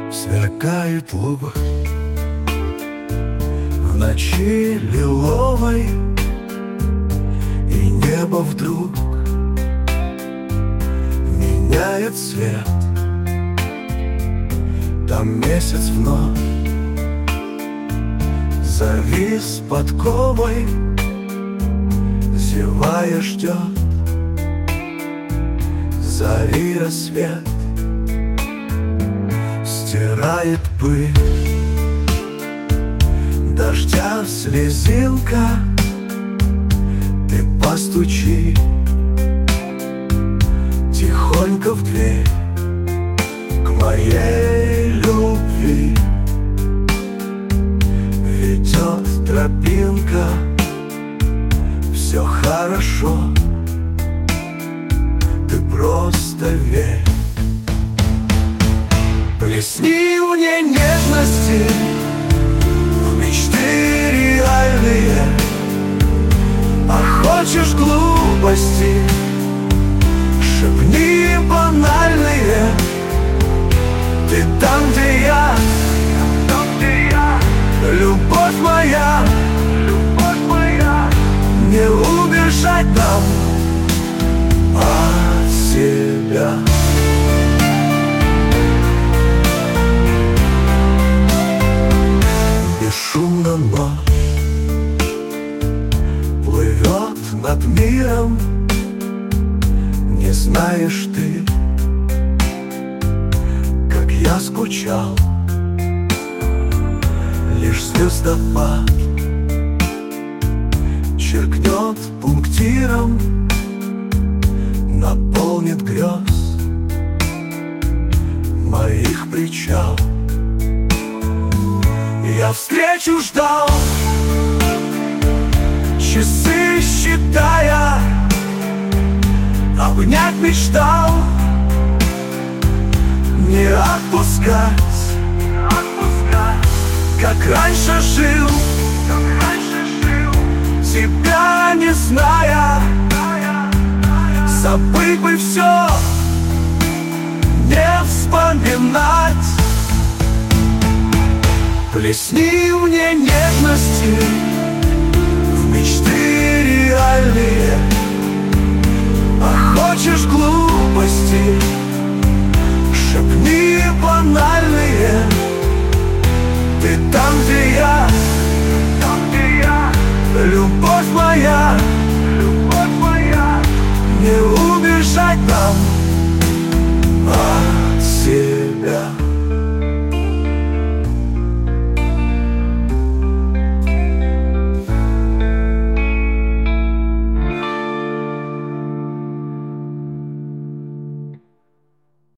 Сверкает луг в ночи лиловой, и небо вдруг меняет цвет. Там месяц вновь завис подковой, зевая ждет зари рассвет. Стирает пыль дождя слезинка. Ты постучи тихонько в дверь к моей любви. Ведет тропинка, все хорошо, ты просто верь. Плесни мне нежности в мечты реальные, а хочешь глупости, шепни банальные. Ты там, где я, любовь моя, не убежать нам от себя. Бесшумно ночь плывет над миром. Не знаешь ты, как я скучал. Лишь звездопад черкнет пунктиром, наполнит грез моих причал. Я встречу ждал, часы считая, обнять мечтал, не отпускать, как раньше жил, тебя не зная. Забыть бы все, не вспоминать. Плесни мне нежности в мечты реальные, а хочешь глупости, шепни банальные. Ты там, где я, любовь